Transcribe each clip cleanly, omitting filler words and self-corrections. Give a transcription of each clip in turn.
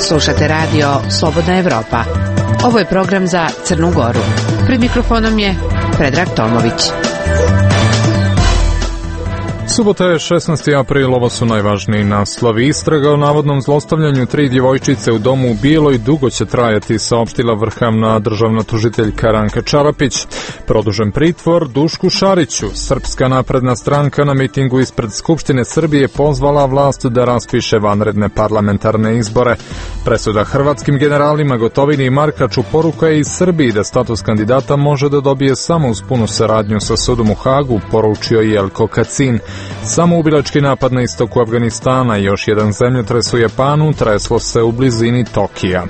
Slušate radio Slobodna Evropa. Ovo je program za Crnu Goru. Pred mikrofonom je Predrag Tomović. Subota je 16. april, ovo su najvažniji naslovi. Istraga o navodnom zlostavljanju 3 djevojčice u domu u Bijeloj dugo će trajati, saopštila vrhovna državna tužiteljka Ranka Čarapić. Produžen pritvor Dušku Šariću. Srpska napredna stranka na mitingu ispred Skupštine Srbije pozvala vlast da raspiše vanredne parlamentarne izbore. Presuda hrvatskim generalima Gotovini i Markaču poruka je iz Srbiji da status kandidata može da dobije samo uz punu saradnju sa sudom u Hagu, poručio Jelko Kacin. Samoubilački napad na istoku Afganistana i još jedan zemljotres u Japanu treslo se u blizini Tokija.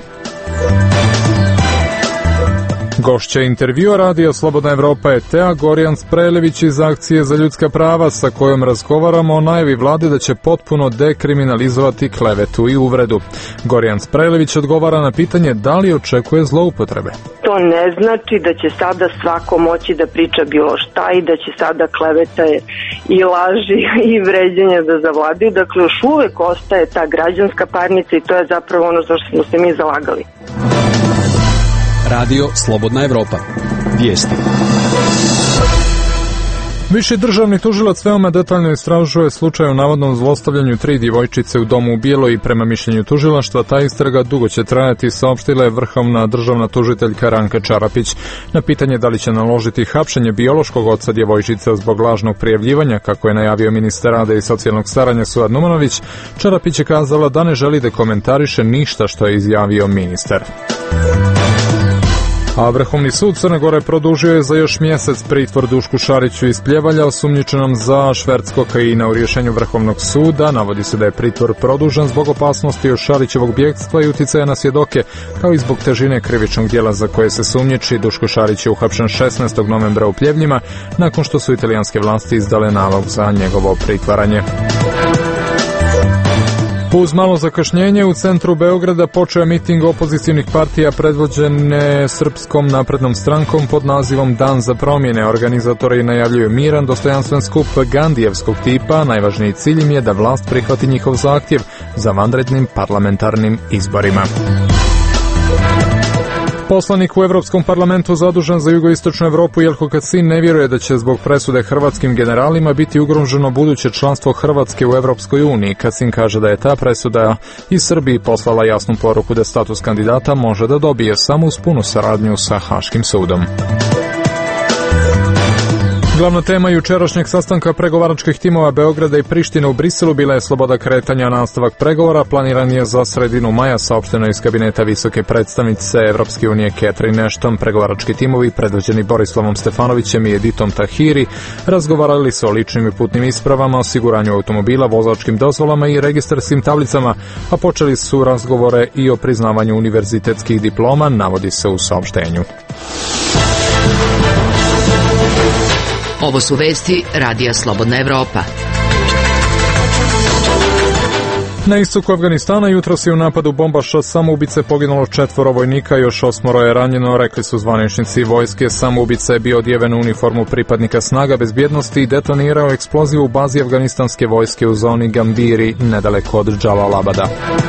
Gošća intervjua radija Slobodna Evropa je Tea Gorjan-Sprelević iz Akcije za ljudska prava, sa kojom razgovaramo o najavi vlade da će potpuno dekriminalizovati klevetu i uvredu. Gorjan-Sprelević odgovara na pitanje da li očekuje zloupotrebe. To ne znači da će sada svako moći da priča bilo šta i da će sada kleveta i laži i vređenja da zavladaju. Dakle, još uvek ostaje ta građanska parnica i to je zapravo ono za što smo se mi zalagali. Radio Slobodna Evropa. Vijesti. Viši državni tužilac veoma detaljno istražuje slučaj o navodnom zlostavljanju 3 djevojčice u domu u Bijeloj i prema mišljenju tužilaštva ta istraga dugo će trajati, saopštila je vrhovna državna tužiteljka Ranka Čarapić. Na pitanje da li će naložiti hapšenje biološkog oca djevojčica zbog lažnog prijavljivanja, kako je najavio ministar rada i socijalnog staranja Suad Numanović, Čarapić je kazala da ne želi da komentariše ništa što je izjavio ministar. A Vrhovni sud Crne Gore produžio je za još mjesec pritvor Dušku Šariću iz Pljevalja, osumnjičenom za šverc kokaina. U rješenju Vrhovnog suda navodi se da je pritvor produžen zbog opasnosti od Šarićevog bjegstva i uticaja na svjedoke, kao i zbog težine krivičnog djela za koje se sumnjiči. Duško Šarić je uhapšen 16. novembra u Pljevljima, nakon što su italijanske vlasti izdale nalog za njegovo pritvaranje. Uz malo zakašnjenje u centru Beograda počeo miting opozicionih partija predvođene Srpskom naprednom strankom pod nazivom Dan za promjene. Organizatori najavljuju miran, dostojanstven skup gandijevskog tipa. Najvažniji cilj im je da vlast prihvati njihov zahtjev za vanrednim parlamentarnim izborima. Poslanik u Evropskom parlamentu zadužen za jugoistočnu Evropu Jelko Kacin ne vjeruje da će zbog presude hrvatskim generalima biti ugroženo buduće članstvo Hrvatske u Evropskoj uniji. Kacin kaže da je ta presuda i Srbiji poslala jasnu poruku da status kandidata može da dobije samo uz punu saradnju sa Haškim sudom. Glavna tema jučerašnjeg sastanka pregovaračkih timova Beograda i Prištine u Briselu bila je sloboda kretanja. Nastavak pregovora planiran je za sredinu maja, saopšteno iz kabineta visoke predstavnice Evropske unije Catherine Ashton. Pregovarački timovi, predvođeni Borislavom Stefanovićem i Editom Tahiri, razgovarali su o ličnim i putnim ispravama, osiguranju automobila, vozačkim dozvolama i registarskim tablicama, a počeli su razgovore i o priznavanju univerzitetskih diploma, navodi se u saopštenju. Ovo su vesti Radija Slobodna Evropa. Na istoku Afganistana jutros je u napadu bombaša samoubice poginulo 4 vojnika, još 8 je ranjeno, rekli su zvaničnici vojske. Samoubica je bio odjeven u uniformu pripadnika snaga bezbjednosti i detonirao eksplozivu u bazi afganistanske vojske u zoni Gambiri, nedaleko od Džalalabada.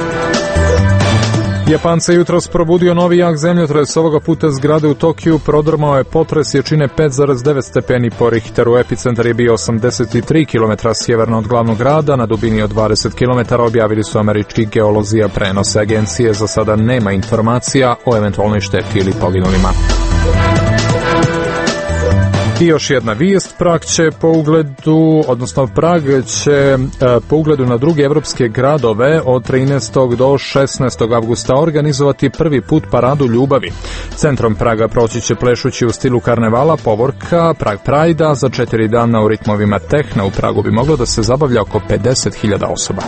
Japance jutros probudio novi jak zemljotres, ovoga puta zgrade u Tokiju prodrmao je potres jačine 5,9 stepeni po Richteru. Epicentar je bio 83 km sjeverno od glavnog grada, na dubini od 20 km, objavili su američki geolozi, a prenose agencije za sada nema informacija o eventualnoj šteti ili poginulima. I još jedna vijest, Prag će po ugledu na druge evropske gradove od 13. do 16. avgusta organizovati prvi put paradu ljubavi. Centrom Praga proći će plešući u stilu karnevala, povorka, Prag Prajda. Za 4 dana u ritmovima tehna u Pragu bi moglo da se zabavlja oko 50.000 osoba.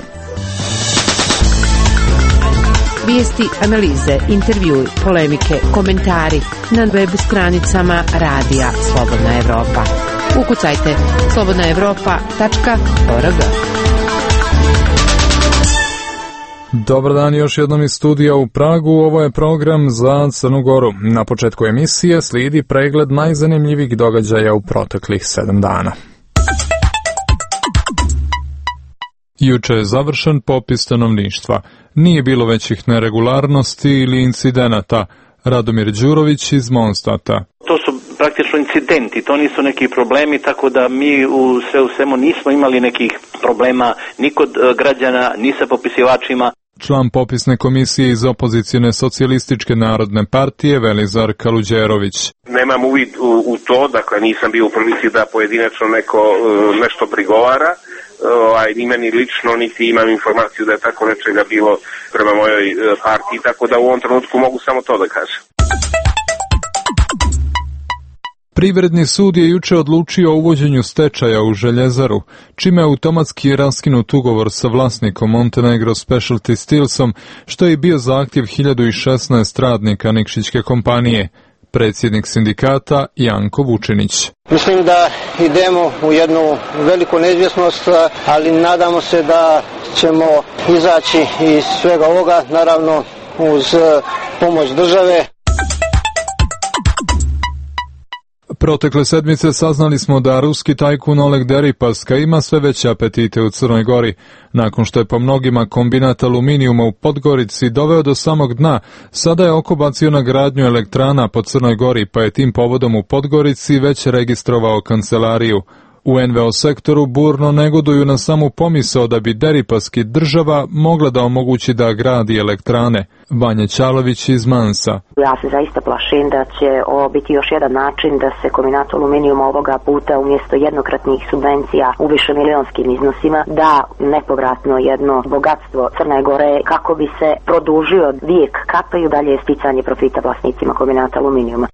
Vijesti, analize, intervjui, polemike, komentari na web stranicama Radija Slobodna Evropa. Ukucajte slobodnaevropa.org. Dobar dan još jednom iz studija u Pragu, ovo je program za Crnu Goru. Na početku emisije slijedi pregled najzanimljivijih događaja u proteklih 7 dana. Juče je završen popis stanovništva. Nije bilo većih neregularnosti ili incidenata. Radomir Đurović iz Monstata. To su praktično incidenti, to nisu neki problemi, tako da mi u svemu nismo imali nekih problema ni kod građana, ni sa popisivačima. Član popisne komisije iz opozicijne socijalističke narodne partije Velizar Kaluđerović. Nemam uvid u to, dakle nisam bio u prilici da pojedinačno nešto prigovara, ni meni lično, niti imam informaciju da je tako nečega bilo prema mojoj partiji, tako da u ovom trenutku mogu samo to da kažem. Privredni sud je juče odlučio o uvođenju stečaja u Željezaru, čime je automatski raskinut ugovor sa vlasnikom Montenegro Specialty Steelsom, što je i bio zahtjev 1016 radnika Nikšićke kompanije. Predsjednik sindikata Janko Vučinić. Mislim da idemo u jednu veliku neizvjesnost, ali nadamo se da ćemo izaći iz svega ovoga, naravno uz pomoć države. Protekle sedmice saznali smo da ruski tajkun Oleg Deripaska ima sve veće apetite u Crnoj Gori. Nakon što je po mnogima kombinat aluminijuma u Podgorici doveo do samog dna, sada je oko bacio na gradnju elektrana po Crnoj Gori, pa je tim povodom u Podgorici već registrovao kancelariju. U NVO sektoru burno negoduju na samu pomisao da bi Deripaski država mogla da omogući da gradi elektrane. Vanja Ćalović iz Mansa. Ja se zaista plašim da će ovo biti još jedan način da se kombinat aluminijuma ovoga puta umjesto jednokratnih subvencija u višemilionskim iznosima da nepovratno jedno bogatstvo Crne Gore kako bi se produžio vijek kapaju dalje sticanje profita vlasnicima kombinata aluminijuma.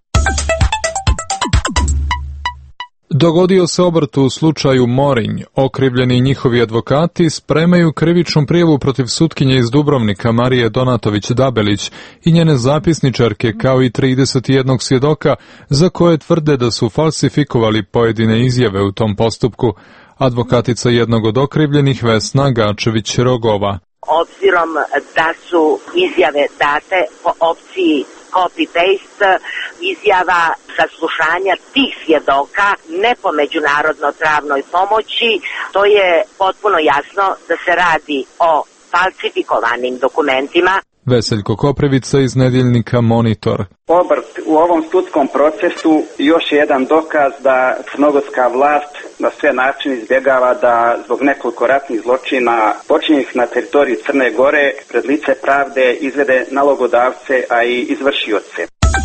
Dogodio se obrt u slučaju Morinj. Okrivljeni njihovi advokati spremaju krivičnu prijavu protiv sutkinje iz Dubrovnika Marije Donatović-Dabelić i njene zapisničarke kao i 31 svjedoka za koje tvrde da su falsifikovali pojedine izjave u tom postupku. Advokatica jednog od okrivljenih Vesna Gačević-Rogova. Obzirom da su izjave date po opciji copy-paste izjava saslušanja tih svjedoka ne po međunarodno pravnoj pomoći, to je potpuno jasno da se radi o falsifikovanim dokumentima. Veseljko Koprivica iz nedjeljnika Monitor. Obrt u ovom sudskom procesu još je jedan dokaz da crnogorska vlast na sve načine izbjegava da zbog nekoliko ratnih zločina počinjenih na teritoriji Crne Gore pred lice pravde izvede nalogodavce, a i izvršioce.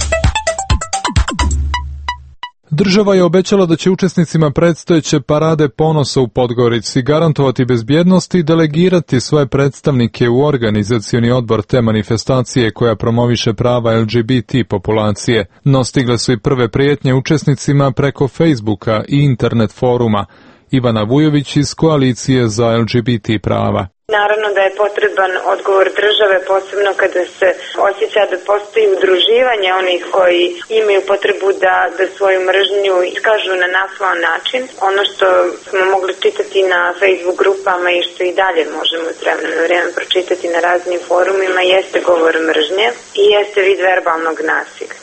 Država je obećala da će učesnicima predstojeće parade ponosa u Podgorici garantovati bezbjednost i delegirati svoje predstavnike u organizacioni odbor te manifestacije koja promoviše prava LGBT populacije. No stigle su i prve prijetnje učesnicima preko Facebooka i internet foruma. Ivana Vujović iz Koalicije za LGBT prava. Naravno da je potreban odgovor države, posebno kada se osjeća da postoji udruživanje onih koji imaju potrebu da svoju mržnju iskažu na naslovan način. Ono što smo mogli čitati na Facebook grupama i što i dalje možemo s vremena na vrijeme pročitati na raznim forumima jeste govor mržnje i jeste vid verbalnog nasilja.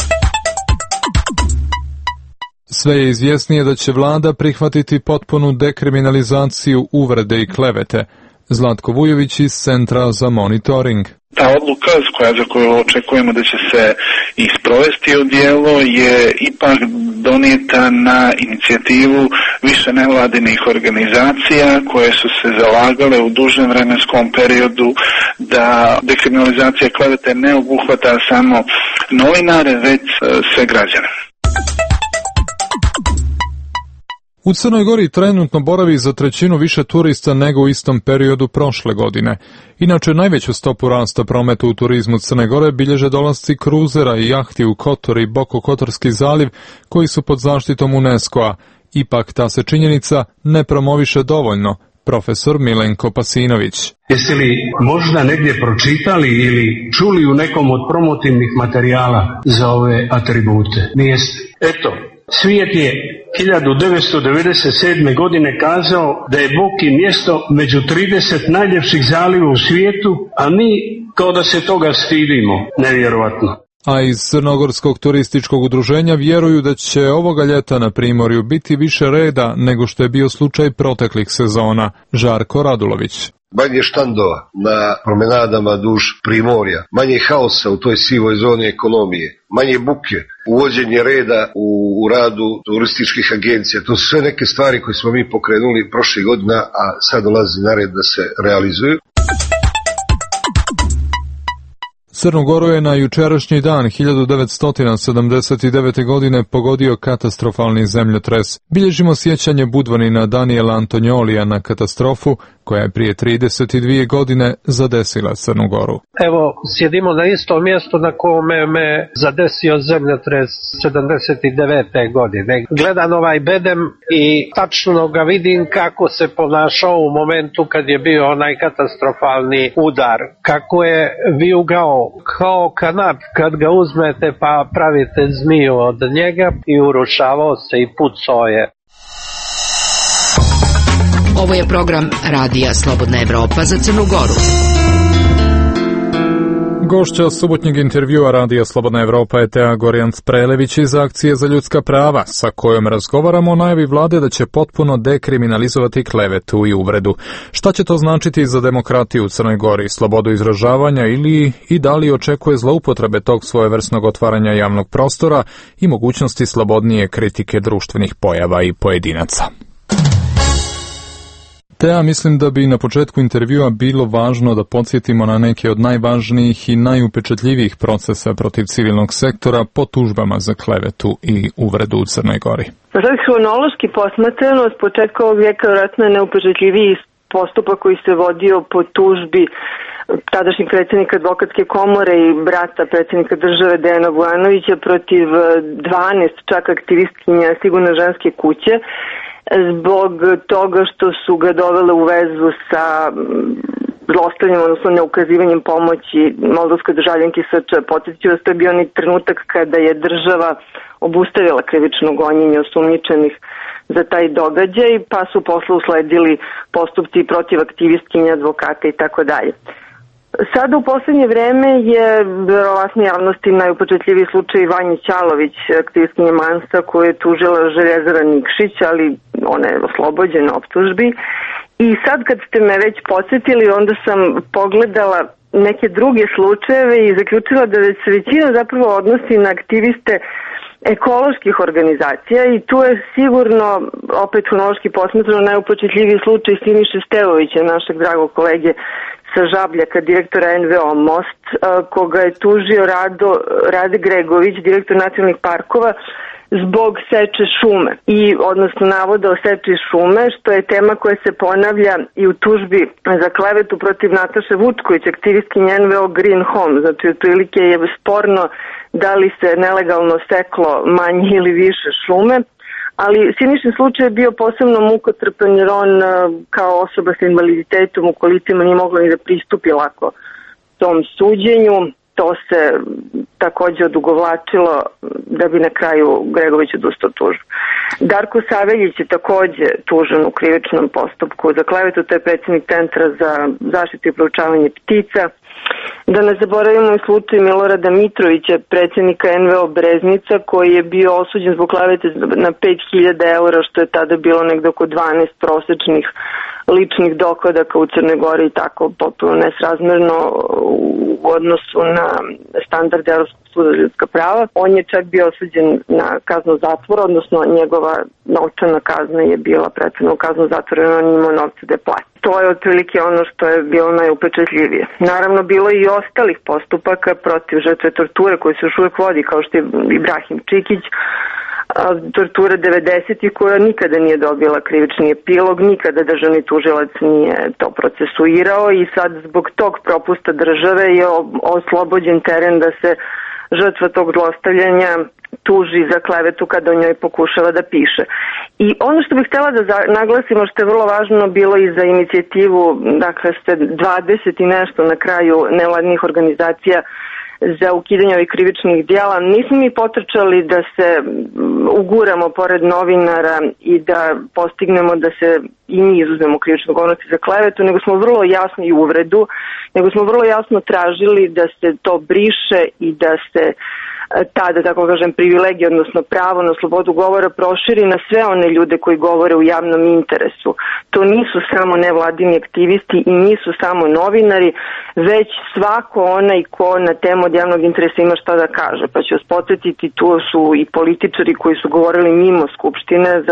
Sve je izvjesnije da će vlada prihvatiti potpunu dekriminalizaciju uvrede i klevete. Zlatko Vujović iz Centra za monitoring. Ta odluka za koju očekujemo da će se isprovesti u djelo je ipak donijeta na inicijativu više nevladinih organizacija koje su se zalagale u dužem vremenskom periodu da dekriminalizacija klevete ne obuhvata samo novinare, već sve građane. U Crnoj Gori trenutno boravi za trećinu više turista nego u istom periodu prošle godine. Inače, najveću stopu rasta prometa u turizmu Crne Gore bilježe dolasci kruzera i jahti u Kotor i Bokokotorski zaliv koji su pod zaštitom UNESCO-a. Ipak ta se činjenica ne promoviše dovoljno. Profesor Milenko Pasinović. Jeste li možda negdje pročitali ili čuli u nekom od promotivnih materijala za ove atribute? Nijeste. Eto, svijet je 1997. godine kazao da je Boki mjesto među 30 najljepših zaliva u svijetu, a mi kao da se toga stidimo. Nevjerovatno. A iz Crnogorskog turističkog udruženja vjeruju da će ovoga ljeta na primorju biti više reda nego što je bio slučaj proteklih sezona. Žarko Radulović. Manje štandova na promenadama duž primorja, manje haosa u toj sivoj zoni ekonomije, manje buke, uvođenje reda u radu turističkih agencija. To su sve neke stvari koje smo mi pokrenuli prošle godina, a sad dolazi na red da se realizuju. Crnu Goru je na jučerašnji dan 1979. godine pogodio katastrofalni zemljotres. Bilježimo sjećanje Budvanina Daniela Antoniolija na katastrofu koja je prije 32 godine zadesila Crnu Goru. Evo, sjedimo na isto mjesto na kome me zadesio zemljotres 79. godine. Gledam ovaj bedem i tačno ga vidim kako se ponašao u momentu kad je bio onaj katastrofalni udar. Kako je vijugao kao kanap kad ga uzmete pa pravite zmiju od njega i urušavao se i pucao je. Ovo je program Radija Slobodna Evropa za Crnu Goru. Gošća subotnjeg intervjua Radija Slobodna Evropa je Tea Gorjanc-Prelević iz Akcije za ljudska prava, sa kojom razgovaramo o najavi vlade da će potpuno dekriminalizovati klevetu i uvredu. Šta će to značiti za demokratiju u Crnoj Gori, slobodu izražavanja ili i da li očekuje zloupotrebe tog svojevrsnog otvaranja javnog prostora i mogućnosti slobodnije kritike društvenih pojava i pojedinaca? Tea, mislim da bi na početku intervjua bilo važno da podsjetimo na neke od najvažnijih i najupečatljivijih procesa protiv civilnog sektora po tužbama za klevetu i uvredu u Crnoj Gori. Hronološki posmatrano, s početka ovog vijeka vjerojatno je najupečatljiviji postupak koji se vodio po tužbi tadašnjeg predsjednika advokatske komore i brata predsjednika države Dejana Vujanovića protiv 12 čak aktivistkinja Sigurne ženske kuće, zbog toga što su ga dovele u vezu sa zlostavljanjem, odnosno neukazivanjem pomoći moldovskoj državljanki SČ. Podsjeću da to je bio onaj trenutak kada je država obustavila krivično gonjenje osumnjičenih za taj događaj, pa su posle usledili postupci protiv aktivistkinja, advokata i tako dalje. Sada u poslednje vreme je verovatno javnosti najupečatljiviji slučaj Vanje Ćalović, aktivistkinja Mansa, koju je tužila Željezara Nikšić, ali ona je oslobođena optužbi. I sad kad ste me već podsjetili, onda sam pogledala neke druge slučajeve i zaključila da se većina zapravo odnosi na aktiviste ekoloških organizacija i tu je sigurno, opet hronološki posmatrano, najupečatljiviji slučaj Siniše Stevovića, našeg dragog kolege sa Žabljaka, direktora NVO Most, koga je tužio Rade Gregović, direktor nacionalnih parkova, zbog seče šume i odnosno navoda o seči šume, što je tema koja se ponavlja i u tužbi za klevetu protiv Nataše Vučković, aktivistkinje NVO Green Home. Znači, otprilike je sporno da li se nelegalno seklo manje ili više šume, ali Sinišin slučaj je bio posebno mukotrpan jer on kao osoba sa invaliditetom u kolicima nije mogla ni da pristupi lako tom suđenju. To se također odugovlačilo da bi na kraju Gregović odustao tužbu. Darko Saveljić je također tužen u krivičnom postupku za klevetu, to je predsjednik Centra za zaštitu i proučavanje ptica. Da ne zaboravimo i slučaj Milorada Mitrovića, predsjednika NVO Breznica, koji je bio osuđen zbog klevete na 5.000 eura, što je tada bilo negdje oko 12 prosječnih ličnih dohodaka u Crnoj Gori i tako potpuno nesrazmerno u odnosu na standarde Evropskog suda za ljudska prava. On je čak bio osuđen na kaznu zatvora, odnosno njegova novčana kazna je bila pretvorena u kaznu zatvora i on imao novce da plati. To je otprilike ono što je bilo najupečatljivije. Naravno, bilo je i ostalih postupaka protiv žrtve torture koji se još uvijek vodi, kao što je Ibrahim Čikić, tortura 90. koja nikada nije dobila krivični epilog, nikada državni tužilac nije to procesuirao i sad zbog tog propusta države je oslobođen teren da se žrtva tog zlostavljanja tuži za klevetu kada o njoj pokušava da piše. I ono što bih htjela da naglasimo, što je vrlo važno bilo i za inicijativu, dakle ste 20 i nešto na kraju nevladnih organizacija za ukidanje ovih krivičnih djela, nismo mi potrčali da se uguramo pored novinara i da postignemo da se i mi izuzmemo krivičnu odgovornost za klevetu, nego smo vrlo jasno i uvredu, nego smo vrlo jasno tražili da se to briše i da se ta, da tako kažem, privilegija, odnosno pravo na slobodu govora proširi na sve one ljude koji govore u javnom interesu. To nisu samo nevladini aktivisti i nisu samo novinari, već svako onaj ko na temu od javnog interesa ima šta da kaže. Pa ću vas podsjetiti, tu su i političari koji su govorili mimo Skupštine, za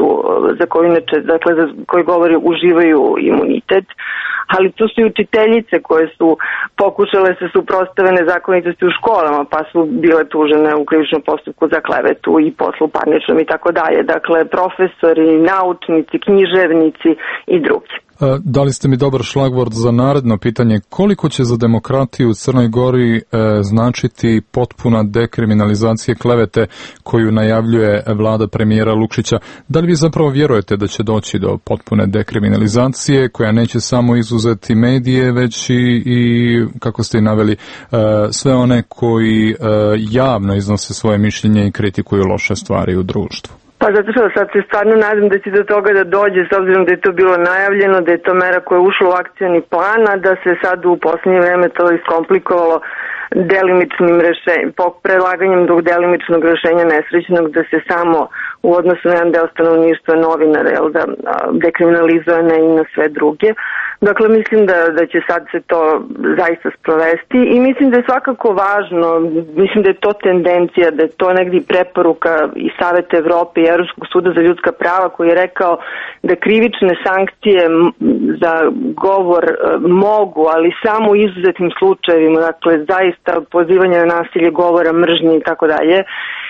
koji govori uživaju imunitet, ali tu su i učiteljice koje su pokušale se suprotstave nezakonitosti u školama, pa su bile tužene u krivičnom postupku za klevetu i poslu parničnom i tako dalje. Dakle, profesori, naučnici, književnici i drugi. Dali ste mi dobar šlagvord za naredno pitanje. Koliko će za demokratiju u Crnoj Gori značiti potpuna dekriminalizacija klevete koju najavljuje vlada premijera Lukšića? Da li vi zapravo vjerujete da će doći do potpune dekriminalizacije koja neće samo izuzeti medije, već i kako ste i naveli, sve one koji javno iznose svoje mišljenje i kritikuju loše stvari u društvu? Pa zato što sad se stvarno nadam da će do toga da dođe, s obzirom da je to bilo najavljeno, da je to mera koja je ušla u akcioni plan, a da se sad u posljednje vreme to iskomplikovalo delimičnim rešenjem, predlaganjem drugog delimičnog rešenja nesrećnog, da se samo u odnosu na jedan deo stanovništva novinara da dekriminalizuje i na sve druge. Dakle, mislim da će sad se to zaista sprovesti i mislim da je svakako važno, mislim da je to tendencija, da je to negdje preporuka i Saveta Evrope i Evropskog suda za ljudska prava koji je rekao da krivične sankcije za govor mogu, ali samo u izuzetnim slučajevima, dakle zaista pozivanje na nasilje, govora, mržnje i tako dalje.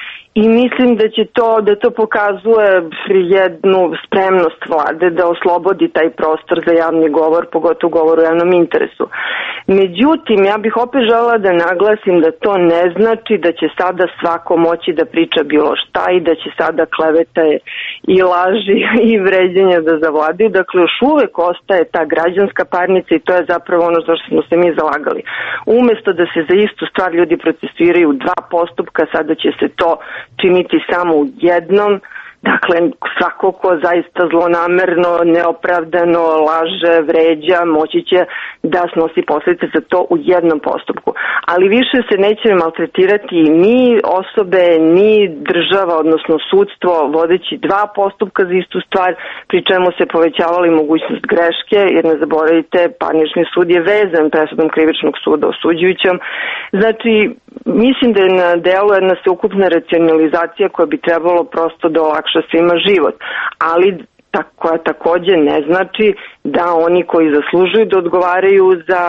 I mislim da to pokazuje jednu spremnost vlade da oslobodi taj prostor za javni govor, pogotovo govor u javnom interesu. Međutim, ja bih opet želela da naglasim da to ne znači da će sada svako moći da priča bilo šta i da će sada kleveta i laži i vređenja da zavladaju. Dakle, još uvek ostaje ta građanska parnica i to je zapravo ono za što smo se mi zalagali. Umesto da se za istu stvar ljudi procesuiraju u dva postupka, sada će se to činiti samo u jednom. Dakle, svako ko zaista zlonamerno, neopravdano laže, vređa, moći će da snosi posljedice za to u jednom postupku. Ali više se neće maltretirati ni osobe, ni država, odnosno sudstvo, vodeći dva postupka za istu stvar, pri čemu se povećavali mogućnost greške, jer ne zaboravite, parnični sud je vezan presudom krivičnog suda osuđujućom. Znači, mislim da je na delu jedna sveukupna racionalizacija koja bi trebalo prosto da olakša svima život, ali koja također ne znači da oni koji zaslužuju da odgovaraju za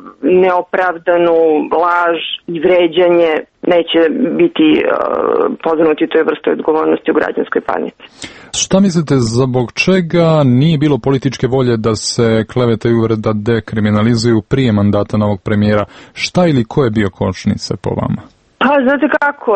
neopravdanu laž i vređanje neće biti podvrgnuti toj vrsti odgovornosti u građanskoj parnici. Šta mislite, zbog čega nije bilo političke volje da se kleveta i uvreda dekriminalizuju prije mandata novog premijera? Šta ili ko je bio kočnica po vama? Pa, znate kako,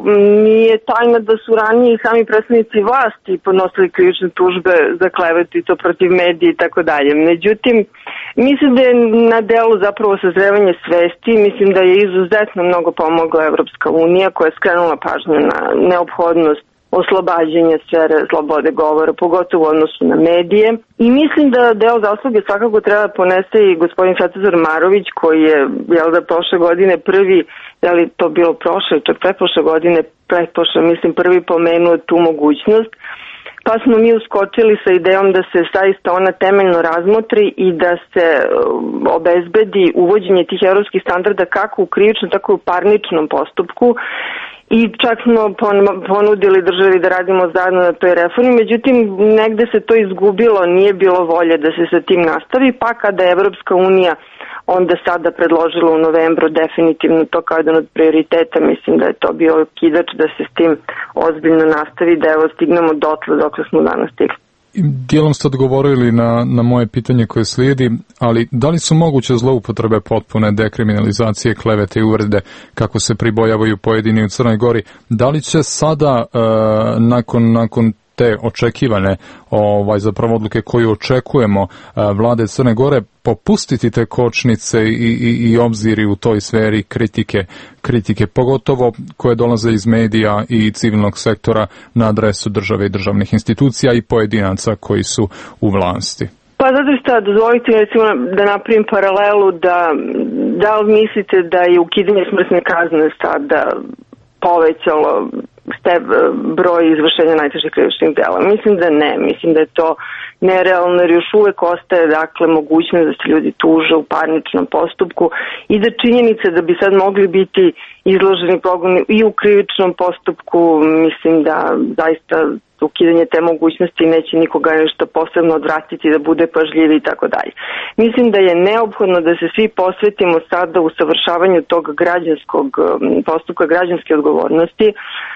nije tajna da su ranije sami predstavnici vlasti podnosili krivične tužbe za klevetu i to protiv medija i tako dalje. Međutim, mislim da je na delu zapravo sazrevanje svesti, mislim da je izuzetno mnogo pomogla Evropska unija koja je skrenula pažnju na neophodnost oslobađanja sfere slobode govora, pogotovo u odnosu na medije. I mislim da deo zasluge svakako treba ponese i gospodin Svetozar Marović, koji je, prošle godine prvi, to bilo prošle, čak pretprošle godine, prvi pomenuo tu mogućnost, pa smo mi uskočili sa idejom da se zaista ona temeljno razmotri i da se obezbedi uvođenje tih evropskih standarda kako u krivičnom, tako i u parničnom postupku. I čak smo ponudili državi da radimo zajedno na toj reformi, međutim negde se to izgubilo, nije bilo volje da se sa tim nastavi, pa kada je Evropska unija onda sada predložila u novembru definitivno to kao jedan od prioriteta, mislim da je to bio kidač da se s tim ozbiljno nastavi, da evo stignemo dokle smo danas stigli. Dijelom ste odgovorili na moje pitanje koje slijedi, ali da li su moguće zloupotrebe potpune dekriminalizacije klevete i uvrede kako se pribojavaju pojedini u Crnoj Gori? Da li će sada nakon te očekivane zapravo odluke koju očekujemo vlade Crne Gore popustiti te kočnice i obziri u toj sferi kritike, pogotovo koje dolaze iz medija i civilnog sektora na adresu države i državnih institucija i pojedinaca koji su u vlasti? Pa zato što dozvolite recimo da napravim paralelu da li mislite da je ukidanje smrtne kazne sada povećalo broj izvršenja najtežih krivičnih dela. Mislim da ne, mislim da je to nerealno jer još uvek ostaje dakle mogućnost da se ljudi tuže u parničnom postupku i da činjenice da bi sad mogli biti izloženi progonu i u krivičnom postupku, mislim da zaista ukidanje te mogućnosti neće nikoga nešto posebno odvratiti da bude pažljivi i tako dalje. Mislim da je neophodno da se svi posvetimo sada u savršavanju tog građanskog postupka, građanske odgovornosti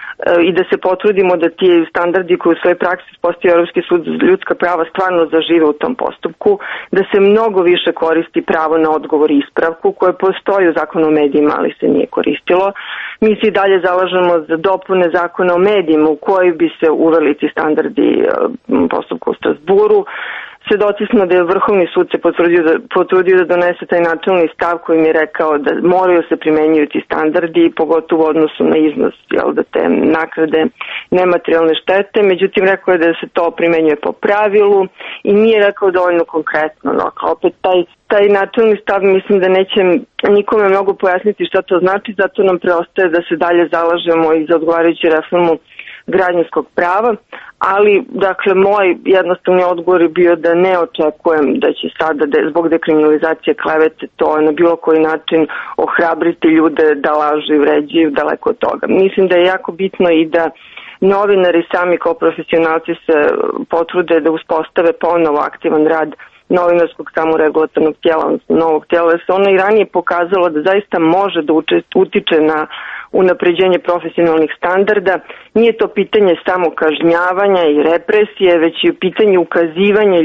i da se potrudimo da ti standardi koji u svojoj praksi postoji Europski sud za ljudska prava stvarno zažive u tom postupku, da se mnogo više koristi pravo na odgovor i ispravku koje postoji u zakonu o medijima, ali se nije koristilo. Mi se i dalje zalažemo za dopune zakona o medijima u koji bi se uveli ti standardi postupka u Strasburu. Svedoci smo da je Vrhovni sud se potrudio da donese taj načelni stav koji mi je rekao da moraju se primenjuju ti standardi, pogotovo u odnosu na iznos da te naknade nematerijalne štete. Međutim, rekao je da se to primenjuje po pravilu i nije rekao dovoljno konkretno. No, opet taj načelni stav mislim da neće nikome mnogo pojasniti šta to znači, zato nam preostaje da se dalje zalažemo i za odgovarajuću reformu građanskog prava, ali dakle moj jednostavni odgovor je bio da ne očekujem da će sada zbog dekriminalizacije klevete to na bilo koji način ohrabriti ljude da lažu i vređaju, daleko od toga. Mislim da je jako bitno i da novinari sami kao profesionalci se potrude da uspostave ponovo aktivan rad novinarskog samoregulatornog tijela, novog tijela, jer se ono i ranije pokazalo da zaista može da utiče na unapređenje profesionalnih standarda. Nije to pitanje samo kažnjavanja i represije, već i pitanje ukazivanja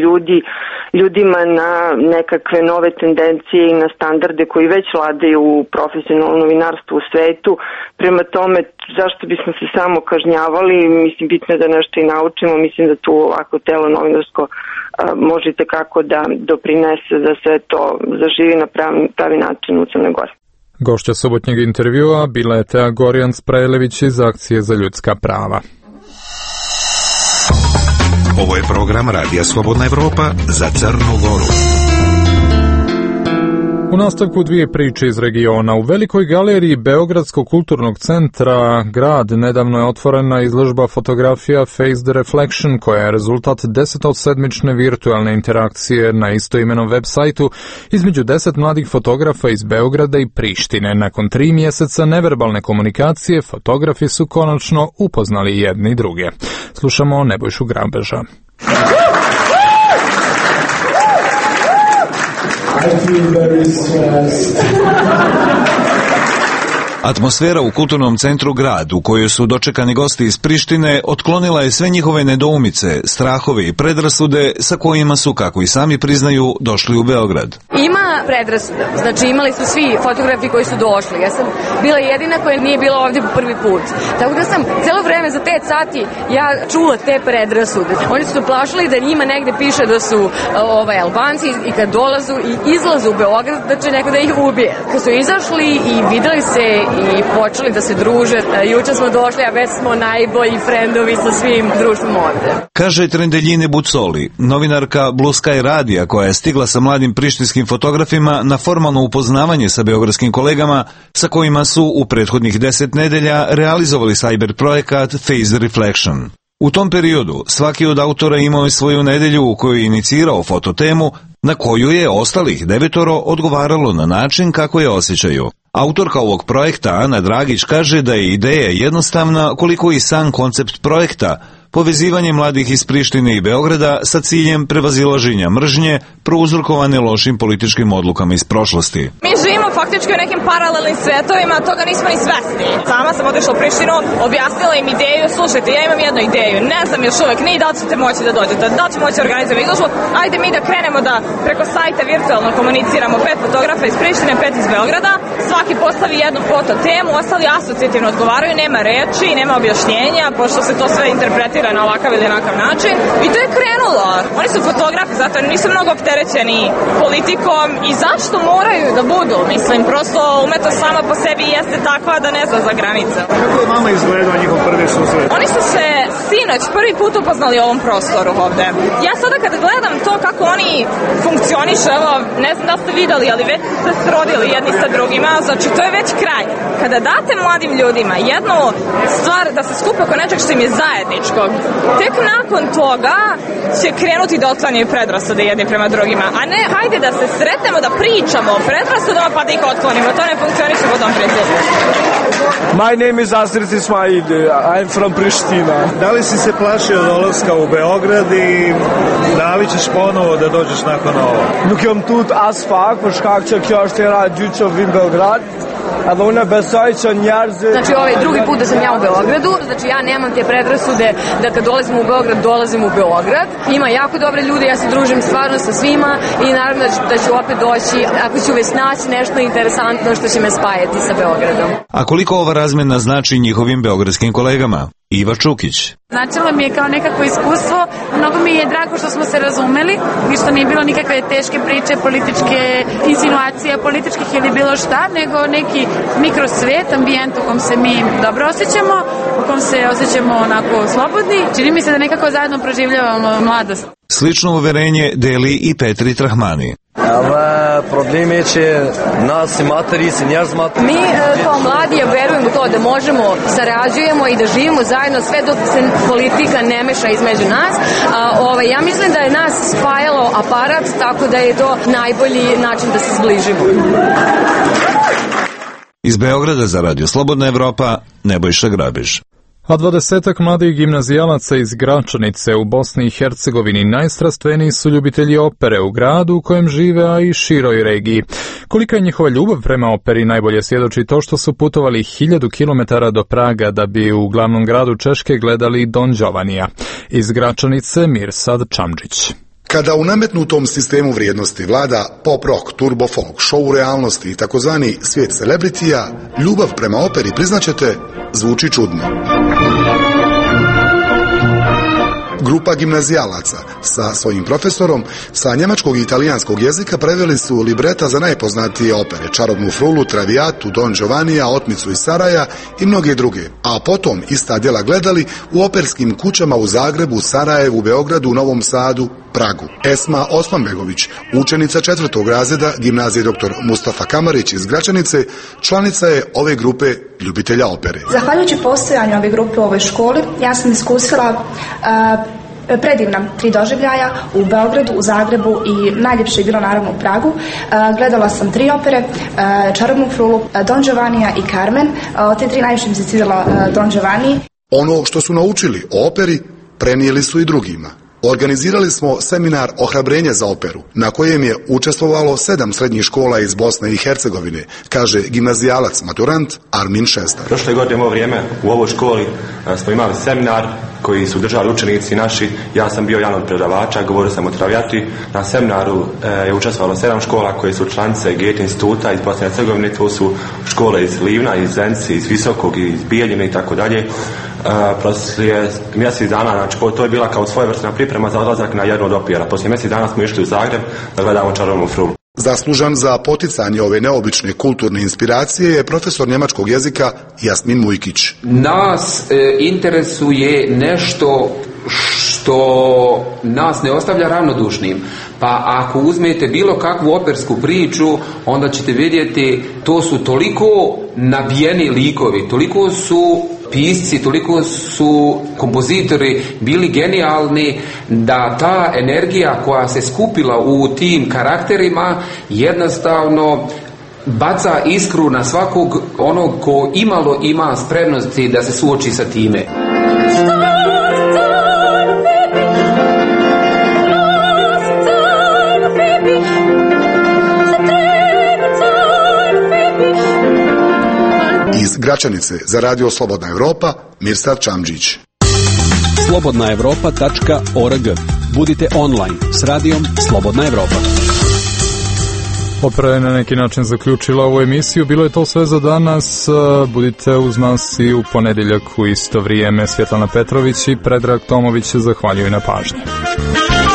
ljudima na nekakve nove tendencije i na standarde koji već vladaju u profesionalnom novinarstvu u svetu. Prema tome, zašto bismo se samo kažnjavali? Mislim, bitno je da nešto i naučimo. Mislim da tu ovako telo novinarsko možete kako da doprinese da sve to zaživi na pravi način u Crnoj Gori. Gošća subotnjeg intervjua bila je Tea Gorjans-Prajlević iz Akcije za ljudska prava. Ovo je program Radija Slobodna Evropa za Crnu Goru. U nastavku dvije priče iz regiona. U Velikoj galeriji Beogradskog kulturnog centra Grad nedavno je otvorena izložba fotografija Face the Reflection, koja je rezultat 10-sedmične virtualne interakcije na istoimenom web sajtu između 10 mladih fotografa iz Beograda i Prištine. Nakon 3 mjeseca neverbalne komunikacije, fotografi su konačno upoznali jedni i druge. Slušamo Nebojšu Grabeža. I feel very stressed. Atmosfera u kulturnom centru Grad, u kojoj su dočekani gosti iz Prištine, otklonila je sve njihove nedoumice, strahove i predrasude sa kojima su, kako i sami priznaju, došli u Beograd. Ima predrasuda, znači imali su svi fotografi koji su došli. Ja sam bila jedina koja nije bila ovdje po prvi put. Tako da sam cijelo vreme za 5 sati ja čula te predrasude. Oni su plašili da njima negde piše da su Albanci i kad dolazu i izlazu u Beograd da će neko da ih ubije. Kad su izašli i videli se i počeli da se druže. Juče smo došli, a već smo najbolji frendovi sa svim društvom ovde. Kaže Trendeljine Bucoli, novinarka Blue Sky radija koja je stigla sa mladim prištinskim fotografima na formalno upoznavanje sa beogradskim kolegama sa kojima su u prethodnih 10 nedelja realizovali cyber projekat Face the Reflection. U tom periodu svaki od autora imao je svoju nedelju u kojoj je inicirao fototemu na koju je ostalih 9 odgovaralo na način kako je osjećaju. Autorka ovog projekta, Ana Dragić, kaže da je ideja jednostavna koliko i sam koncept projekta, povezivanje mladih iz Prištine i Beograda sa ciljem prevazilaženja mržnje prouzrokovane lošim političkim odlukama iz prošlosti. Mi živimo faktički u nekim paralelnim svetovima, toga nismo ni svesni. Sama sam otišla u Prištinu, objasnila im ideju, slušajte, ja imam jednu ideju, ne znam još uvek ni da li ćete moći da dođete, da li ćete moći organizovati izložbu, ajde mi da krenemo da preko sajta virtualno komuniciramo 5 fotografa iz Prištine, 5 iz Beograda, svaki postavi jednu fototemu, ostali asocijativno odgovaraju, nema reči, nema objašnjenja, pošto se to sve interpretira na ovakav ili onakav način. I to je krenulo. Oni su fotografi, zato nisu mnogo opterećeni politikom i zašto moraju da budu? Mislim, prosto umetnost sama po sebi jeste takva da ne zna za granice. Kako je vama izgledao njihov prvi susret? Oni su se sinoć već prvi put upoznali ovom prostoru ovde. Ja sada kada gledam to kako oni funkcioniše, evo, ne znam da ste videli, ali već ste srodili jedni sa drugima, znači to je već kraj. Kada date mladim ljudima jednu stvar da se skupe oko nečeg što im je zajedničkog, tek nakon toga će krenuti da otklanjaju predrasude jedni prema drugima, a ne hajde da se sretnemo, da pričamo o predrasudama pa da ih otklonimo. To ne funkcioniše po tom principu. My name is Asrit Ismail. I'm from Pristina. Da li si se plašio dolaska u Beograd i da li ćeš ponovo da dođeš nakon ovo? Nuk jam tut as pak, për shkak që kjo është hera e dytë që vim Beograd. Znači ovaj drugi put da sam ja u Beogradu, znači ja nemam te predrasude da kad dolazim u Beograd, dolazim u Beograd. Ima jako dobre ljude, ja se družim stvarno sa svima i naravno da ću opet doći ako ću već naći nešto interesantno što će me spajati sa Beogradom. A koliko ova razmena znači njihovim beogradskim kolegama? Iva Čukić. Značilo mi je kao nekakvo iskustvo, mnogo mi je drago što smo se razumeli i što nije bilo nikakve teške priče, političke insinuacije, političkih ili bilo šta, nego neki mikrosvet, ambijent u kom se mi dobro osjećamo, u kom se osjećamo onako slobodni. Čini mi se da nekako zajedno proživljavamo mladost. Slično uverenje deli i Petri Trahmani. Problem je će nas i materi se njerzmat. Mi kao mladi verujemo u to da možemo, sarađujemo i da živimo zajedno sve dok se politika ne meša između nas. Ja mislim da je nas spajalo aparat, tako da je to najbolji način da se zbližimo. Iz Beograda za Radio Slobodna Evropa, Nebojša Grabiš. A 20 mladih gimnazijalaca iz Gračanice u Bosni i Hercegovini najstrastveniji su ljubitelji opere u gradu u kojem žive, a i široj regiji. Kolika je njihova ljubav prema operi najbolje svjedoči to što su putovali 1000 km do Praga da bi u glavnom gradu Češke gledali Don Giovannija. Iz Gračanice Mirsad Čamdžić. Kada u nametnutom sistemu vrijednosti vlada pop rock, turbo folk, show realnosti i takozvani svijet celebritija, ljubav prema operi, priznaćete, zvuči čudno. Grupa gimnazijalaca sa svojim profesorom sa njemačkog i italijanskog jezika preveli su libreta za najpoznatije opere, Čarobnu frulu, Traviatu, Don Giovannija, Otmicu iz Saraja i mnoge druge, a potom ista djela gledali u operskim kućama u Zagrebu, Sarajevu, Beogradu, Novom Sadu, Pragu. Esma Osmanbegović, učenica 4. razreda gimnazije dr. Mustafa Kamarić iz Gračanice, članica je ove grupe ljubitelja opere. Zahvaljujući postojanju ove grupe u ovoj školi, ja sam iskusila predivna 3 doživljaja u Beogradu, u Zagrebu i najljepše je bilo naravno u Pragu. Gledala sam 3 opere, Čarobnu frulu, Don Giovannija i Carmen. Od te 3 najviše mi se svidjela Don Giovanni. Ono što su naučili o operi prenijeli su i drugima. Organizirali smo seminar Ohrabrenje za operu, na kojem je učestvovalo 7 srednjih škola iz Bosne i Hercegovine, kaže gimnazijalac maturant Armin Šestar. Prošle godine u ovo vrijeme u ovoj školi smo imali seminar koji su držali učenici naši. Ja sam bio jedan od predavača, govorio sam o Traviati. Na seminaru je učestvovalo 7 škola koje su članice Goethe instituta iz Bosne i Hercegovine. To su škole iz Livna, iz Zenice, iz Visokog, iz Bijeljine i tako dalje. Poslije mjesec dana, znači to je bila kao svojevrsna priprema za odlazak na jednu od opera. Poslije mjesec dana smo išli u Zagreb da gledamo Čarobnu frulu. Zaslužan za poticanje ove neobične kulturne inspiracije je profesor njemačkog jezika Jasmin Mujkić. Nas interesuje nešto što nas ne ostavlja ravnodušnim. Pa ako uzmete bilo kakvu opersku priču, onda ćete vidjeti to su toliko nabijeni likovi, toliko su pisci, toliko su kompozitori bili genijalni da ta energija koja se skupila u tim karakterima jednostavno baca iskru na svakog onog ko imalo ima spremnosti da se suoči sa time. Iz Gračanice za Radio Slobodna Evropa, Mirsad Čamdžić. slobodnaevropa.org. Budite online s radijom Slobodna Evropa. Opera je na neki način zaključila ovu emisiju. Bilo je to sve za danas. Budite uz nas i u ponedjeljak u isto vrijeme. Svjetlana Petrović i Predrag Tomović zahvaljuju na pažnji.